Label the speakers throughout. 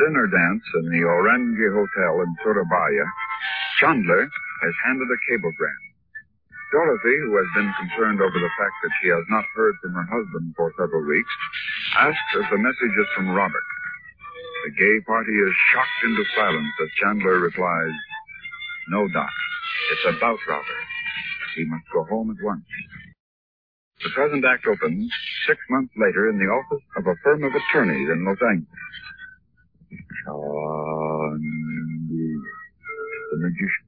Speaker 1: dinner dance in the Orange Hotel in Surabaya, Chandler has handed a cablegram. Dorothy, who has been concerned over the fact that she has not heard from her husband for several weeks, asks if the message is from Robert. The gay party is shocked into silence as Chandler replies, "No, Doc. It's about Robert. He must go home at once." The present act opens 6 months later in the office of a firm of attorneys in Los Angeles. Chandy, the magician.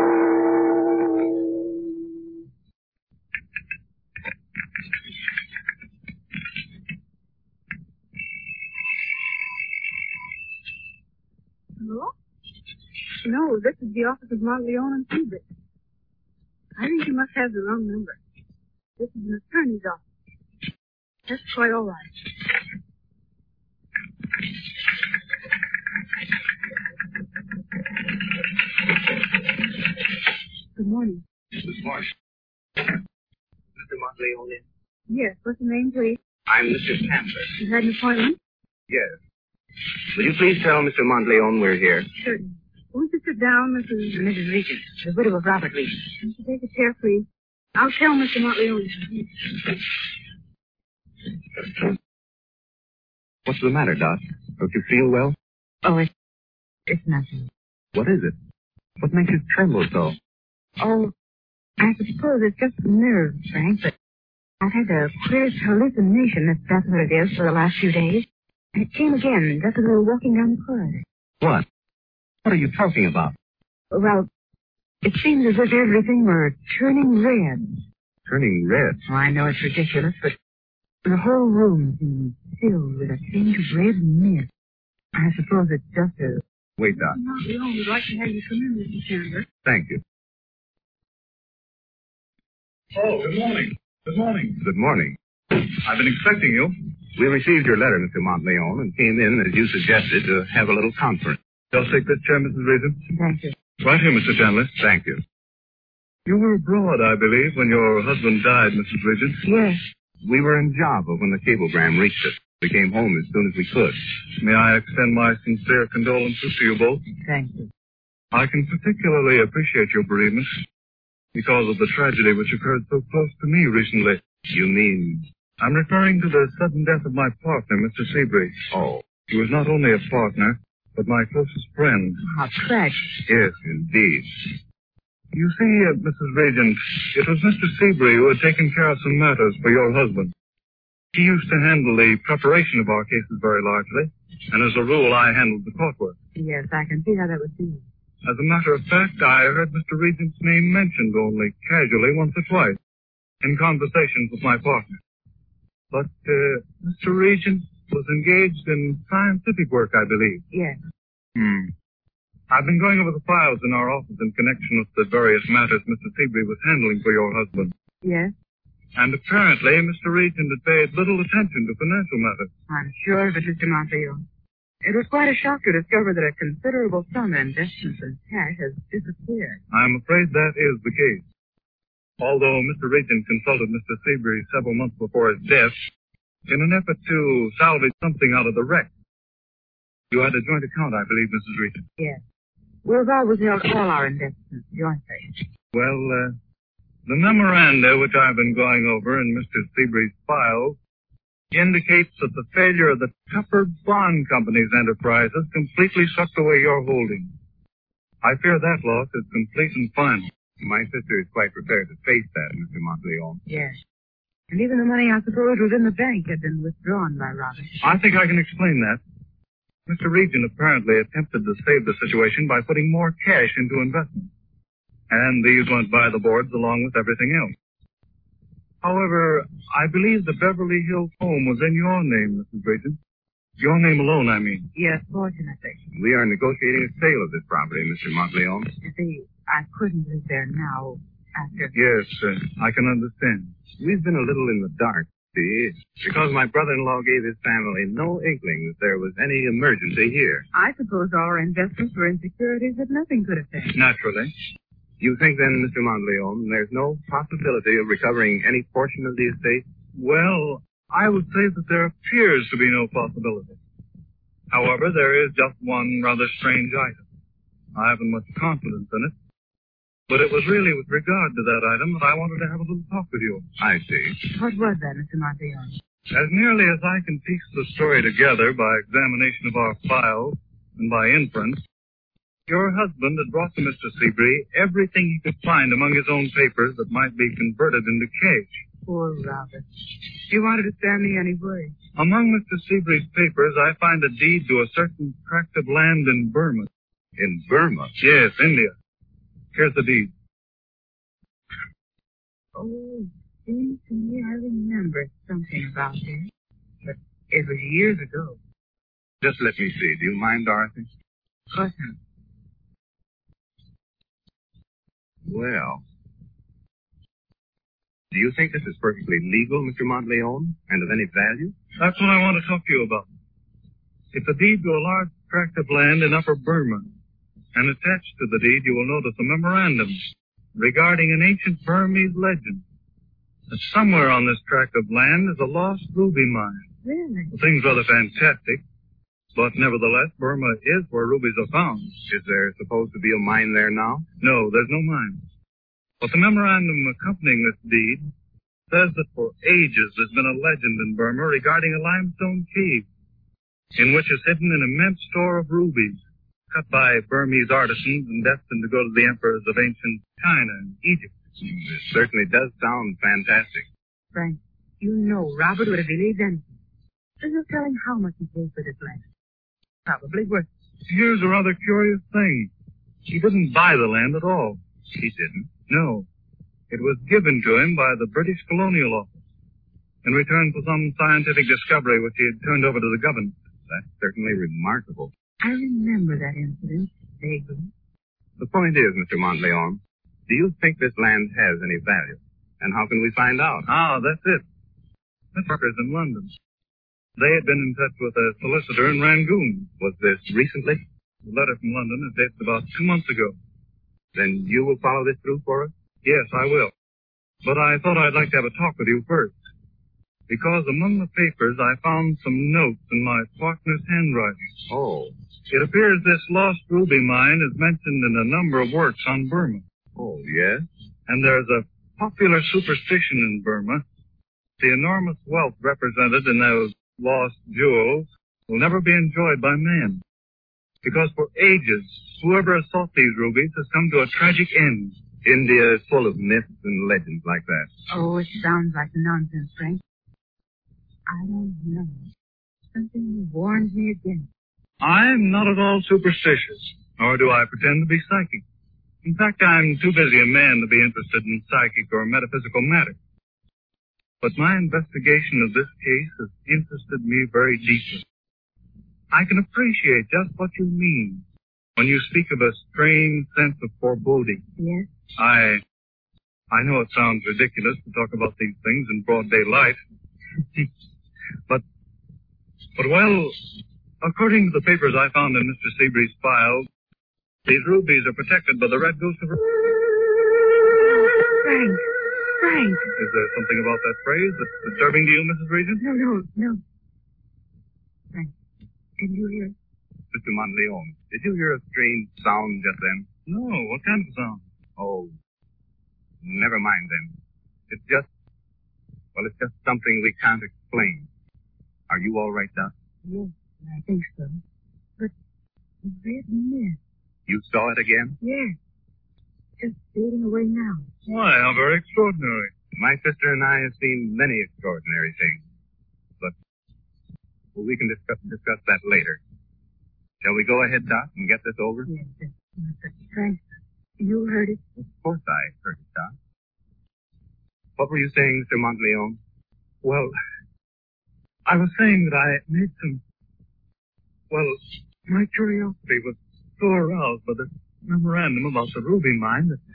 Speaker 2: Hello? No, this is the office of Montleone and Seabrook. I think you must have the wrong number. This is an attorney's office. That's quite all right. Good morning.
Speaker 3: Good morning. Mr. Montleone in?
Speaker 2: Yes, what's the name, please?
Speaker 3: I'm Mr. Chandler.
Speaker 2: You had an appointment?
Speaker 3: Yes. Will you please tell Mr. Montleone we're here?
Speaker 2: Certainly. Won't you sit down, Mrs.
Speaker 4: Regent, the widow of Robert Regent.
Speaker 2: Won't you take a chair, please? I'll tell Mr. Montleone.
Speaker 3: What's the matter, Doc? Don't you feel well?
Speaker 4: Oh, it's nothing.
Speaker 3: What is it? What makes you tremble so?
Speaker 4: Oh, I suppose it's just the nerves, Frank, but I've had a queer hallucination, if that's what it is, for the last few days. And it came again just as we were walking down the corridor.
Speaker 3: What? What are you talking about?
Speaker 4: Well, it seems as if everything were turning red.
Speaker 3: Turning red?
Speaker 4: Oh, I know it's ridiculous, but the whole room seems filled with a faint red mist. I suppose it's just a...
Speaker 3: Wait, Doc.
Speaker 2: Montleone would like to have you come in, Mr. Chandler.
Speaker 3: Thank you.
Speaker 1: Oh, good morning. Good morning.
Speaker 3: Good morning.
Speaker 1: I've been expecting you.
Speaker 3: We received your letter, Mr. Montleone, and came in, as you suggested, to have a little conference.
Speaker 1: Just take this chair, Mrs. Regent.
Speaker 4: Thank you.
Speaker 1: Right here, Mr. Chandler.
Speaker 3: Thank you.
Speaker 1: You were abroad, I believe, when your husband died, Mrs. Regent.
Speaker 4: Yes.
Speaker 3: We were in Java when the cablegram reached us. We came home as soon as we could.
Speaker 1: May I extend my sincere condolences to you both?
Speaker 4: Thank you.
Speaker 1: I can particularly appreciate your bereavement because of the tragedy which occurred so close to me recently.
Speaker 3: You mean...
Speaker 1: I'm referring to the sudden death of my partner, Mr. Seabury.
Speaker 3: Oh.
Speaker 1: He was not only a partner, but my closest friend.
Speaker 4: How tragic.
Speaker 3: Yes, indeed.
Speaker 1: You see, Mrs. Regent, it was Mr. Seabury who had taken care of some matters for your husband. He used to handle the preparation of our cases very largely, and as a rule, I handled the court work.
Speaker 4: Yes, I can see how that would be.
Speaker 1: As a matter of fact, I heard Mr. Regent's name mentioned only casually once or twice in conversations with my partner. But Mr. Regent was engaged in scientific work, I believe.
Speaker 4: Yes.
Speaker 1: I've been going over the files in our office in connection with the various matters Mr. Seabury was handling for your husband.
Speaker 4: Yes?
Speaker 1: And apparently, Mr. Regent had paid little attention to financial matters.
Speaker 4: I'm sure of it, Mr. Montleone. It was quite a shock to discover that a considerable sum in investments in cash has disappeared.
Speaker 1: I'm afraid that is the case. Although Mr. Regent consulted Mr. Seabury several months before his death in an effort to salvage something out of the wreck. You had a joint account, I believe, Mrs. Regent.
Speaker 4: Yes. We've always held all our investments jointly.
Speaker 1: Well, the memoranda which I've been going over in Mr. Seabury's files indicates that the failure of the Tupper Bond Company's enterprises completely sucked away your holdings. I fear that loss is complete and final.
Speaker 3: My sister is quite prepared to face that, Mr. Montleone.
Speaker 4: Yes. And even the money I suppose was in the bank had been withdrawn by Robert.
Speaker 1: I think I can explain that. Mr. Regent apparently attempted to save the situation by putting more cash into investments. And these went by the boards along with everything else. However, I believe the Beverly Hills home was in your name, Mrs. Regent. Your name alone, I mean.
Speaker 4: Yes, fortunately.
Speaker 3: We are negotiating a sale of this property, Mr. Montleone.
Speaker 4: You see, I couldn't live there now after...
Speaker 1: Yes, I can understand.
Speaker 3: We've been a little in the dark, see, because my brother-in-law gave his family no inkling that there was any emergency here.
Speaker 4: I suppose all our investments were in securities that nothing could affect.
Speaker 1: Naturally.
Speaker 3: You think then, Mr. Montleone, there's no possibility of recovering any portion of the estate?
Speaker 1: Well, I would say that there appears to be no possibility.
Speaker 3: However, there is just one rather strange item. I haven't much confidence in it, but it was really with regard to that item that I wanted to have a little talk with you.
Speaker 5: I see.
Speaker 4: What was that, Mr. Monteleone?
Speaker 3: As nearly as I can piece the story together by examination of our files and by inference, your husband had brought to Mr. Seabury everything he could find among his own papers that might be converted into cash.
Speaker 4: Poor Robert. You wanted to stand me any worry.
Speaker 3: Among Mr. Seabury's papers, I find a deed to a certain tract of land in Burma.
Speaker 5: In Burma?
Speaker 3: Yes, India. Here's the deed.
Speaker 4: Oh, seems to me I remember something about it. But it was years ago.
Speaker 5: Just let me see. Do you mind, Dorothy?
Speaker 4: Of course not.
Speaker 5: Well, do you think this is perfectly legal, Mr. Monteleone, and of any value?
Speaker 3: That's what I want to talk to you about. It's a deed to a large tract of land in Upper Burma. And attached to the deed, you will notice a memorandum regarding an ancient Burmese legend. That somewhere on this tract of land is a lost ruby mine.
Speaker 4: Really?
Speaker 3: The thing's rather fantastic, but nevertheless, Burma is where rubies are found.
Speaker 5: Is there supposed to be a mine there now?
Speaker 3: No, there's no mine. But the memorandum accompanying this deed says that for ages there's been a legend in Burma regarding a limestone cave in which is hidden an immense store of rubies cut by Burmese artisans and destined to go to the emperors of ancient China and Egypt.
Speaker 5: It certainly does sound fantastic.
Speaker 4: Frank, you know Robert would have believed anything. There's no telling how much he paid for this land. Probably worth it.
Speaker 3: Here's a rather curious thing. He didn't buy the land at all.
Speaker 5: He didn't?
Speaker 3: No. It was given to him by the British Colonial Office in return for some scientific discovery which he had turned over to the government.
Speaker 5: That's certainly remarkable.
Speaker 4: I remember that incident vaguely.
Speaker 5: The point is, Mr. Monteleone, do you think this land has any value? And how can we find out?
Speaker 3: Ah, that's it. This worker's in London. They had been in touch with a solicitor in Rangoon.
Speaker 5: Was this recently?
Speaker 3: The letter from London is dated about 2 months ago.
Speaker 5: Then you will follow this through for us?
Speaker 3: Yes, I will. But I thought I'd like to have a talk with you first. Because among the papers, I found some notes in my partner's handwriting.
Speaker 5: Oh.
Speaker 3: It appears this lost ruby mine is mentioned in a number of works on Burma.
Speaker 5: Oh, yes?
Speaker 3: And there's a popular superstition in Burma. The enormous wealth represented in those lost jewels will never be enjoyed by man. Because for ages, whoever has sought these rubies has come to a tragic end.
Speaker 5: India is full of myths and legends like that.
Speaker 4: Oh, it sounds like nonsense, Frank. I don't know. Something warns me against.
Speaker 3: I'm not at all superstitious, nor do I pretend to be psychic. In fact, I'm too busy a man to be interested in psychic or metaphysical matters. But my investigation of this case has interested me very deeply. I can appreciate just what you mean when you speak of a strange sense of foreboding.
Speaker 4: Yes?
Speaker 3: I know it sounds ridiculous to talk about these things in broad daylight. But well, according to the papers I found in Mr. Seabury's files, these rubies are protected by the Red Ghost of...
Speaker 4: Frank.
Speaker 3: Is there something about that phrase that's disturbing to you, Mrs. Regent?
Speaker 4: No. Frank, did you hear it?
Speaker 5: Mr. Monteleone, did you hear a strange sound just then?
Speaker 3: No, what kind of sound?
Speaker 5: Oh, never mind then. It's just something we can't explain. Are you all right, Doc?
Speaker 4: Yes, I think so. But the red mist.
Speaker 5: You saw it again?
Speaker 4: Yes. Just fading away now.
Speaker 3: Why, how very extraordinary.
Speaker 5: My sister and I have seen many extraordinary things. But we can discuss that later. Shall we go ahead, Doc, and get this over?
Speaker 4: Yes, Frank, you heard it?
Speaker 5: Of course I heard it, Doc. What were you saying, Mr. Monteleone?
Speaker 3: Well, I was saying that I made some... Well, my curiosity was so aroused by the memorandum about the ruby mine that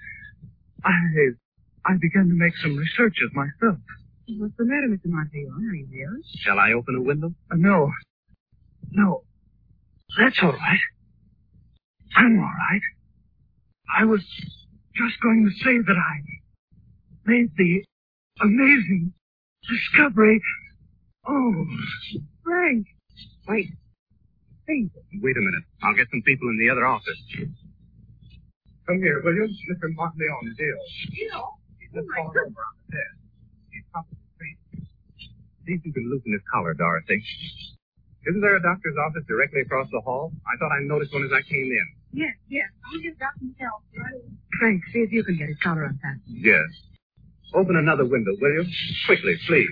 Speaker 3: I began to make some researches myself.
Speaker 4: What's the matter, Mr. Monteleone? Are you ill?
Speaker 5: Shall I open a window?
Speaker 3: No. That's all right. I'm all right. I was just going to say that I made the amazing discovery. Oh,
Speaker 4: Frank. Wait.
Speaker 2: fainted.
Speaker 5: Wait a minute. I'll get some people in the other office. Come here, will you? Mr. Montleone is ill. He's just fallen over on the desk. He's probably fainted. See if you can loosen his collar, Dorothy. Isn't there a doctor's office directly across the hall? I thought I noticed one as I came in.
Speaker 2: Yes. I'll give Dr. Help.
Speaker 4: Frank, see if you can get his collar unfastened.
Speaker 5: Yes. Open another window, will you? Quickly, please.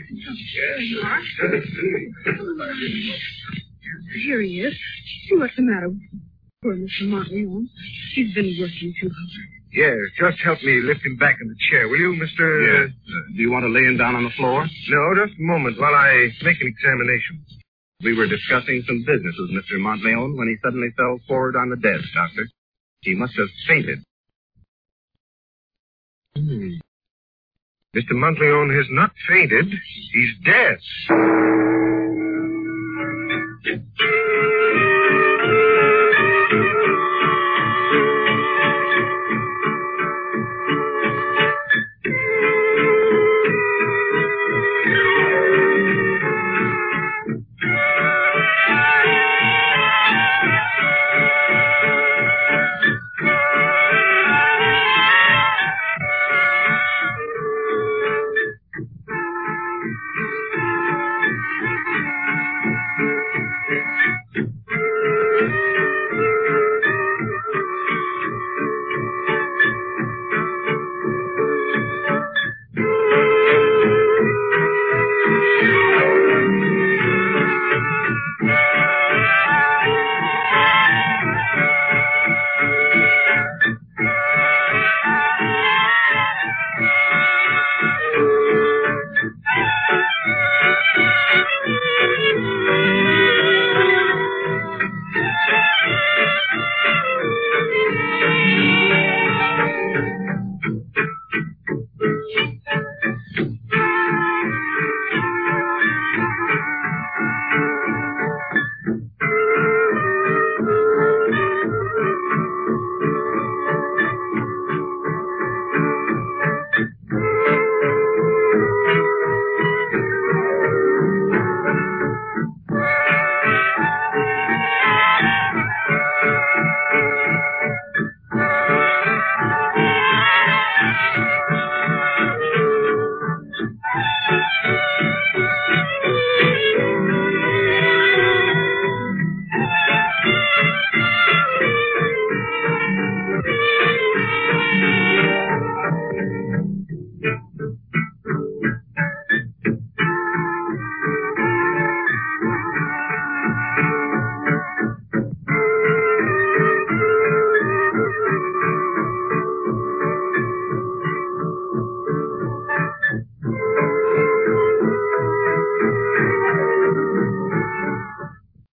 Speaker 2: Here he is. See what's the matter with poor Mr. Montleone. He's been working too hard.
Speaker 3: Yes, just help me lift him back in the chair, will you, Mr.
Speaker 5: Yes. Do you want to lay him down on the floor?
Speaker 3: No, just a moment while I make an examination.
Speaker 5: We were discussing some business with Mr. Montleone when he suddenly fell forward on the desk, Doctor. He must have fainted.
Speaker 3: Mr. Montleone has not fainted. He's dead.